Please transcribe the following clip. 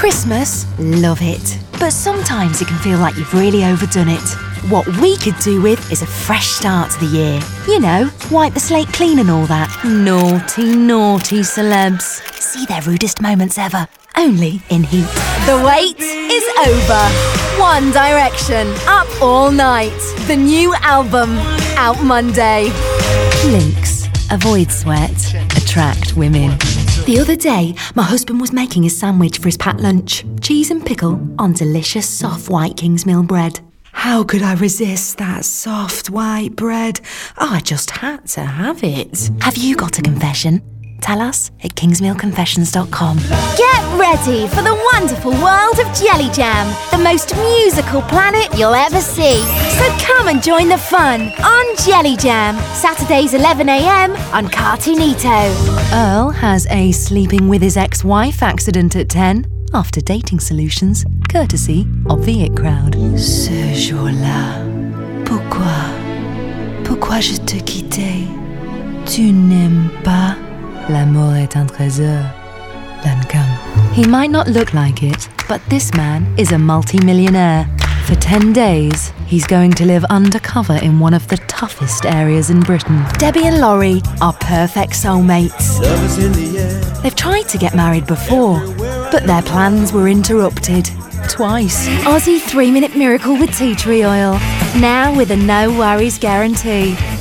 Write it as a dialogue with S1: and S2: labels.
S1: Christmas, love it. But sometimes it can feel like you've really overdone it. What we could do with is a fresh start to the year. You know, wipe the slate clean and all that. Naughty, naughty celebs. See their rudest moments ever. Only in Heat. The wait is over. One Direction, Up All Night. The new album, out Monday. Lynx, avoid sweat, attract women. The other day, my husband was making a sandwich for his packed lunch. Cheese and pickle on delicious soft white Kingsmill bread. How could I resist that soft white bread? I just had to have it. Have you got a confession? Tell us at kingsmillconfessions.com.
S2: Get ready for the wonderful world of Jelly Jam, the most musical planet you'll ever see. So come and join the fun on Jelly Jam, Saturdays 11 a.m. on Cartoonito.
S1: Earl has a sleeping with his ex-wife accident at 10 after dating solutions, courtesy of the It Crowd. Ce jour-là, pourquoi je te quittais? Tu n'aimes pas? L'amour est un trésor. Then come. He might not look like it, but this man is a multi-millionaire. For 10 days, he's going to live undercover in one of the toughest areas in Britain. Debbie and Laurie are perfect soulmates. They've tried to get married before, but their plans were interrupted. Twice. Aussie 3-minute miracle with tea tree oil. Now with a no worries guarantee.